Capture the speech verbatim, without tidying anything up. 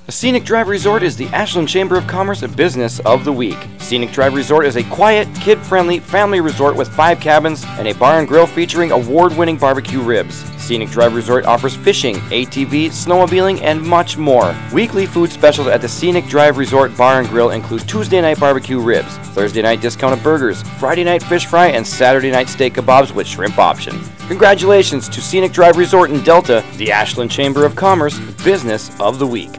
The Scenic Drive Resort is the Ashland Chamber of Commerce Business of the Week. Scenic Drive Resort is a quiet, kid-friendly family resort with five cabins and a bar and grill featuring award-winning barbecue ribs. Scenic Drive Resort offers fishing, A T V, snowmobiling, and much more. Weekly food specials at the Scenic Drive Resort Bar and Grill include Tuesday night barbecue ribs, Thursday night discounted burgers, Friday night fish fry, and Saturday night steak kebabs with shrimp option. Congratulations to Scenic Drive Resort in Delta, the Ashland Chamber of Commerce Business of the Week.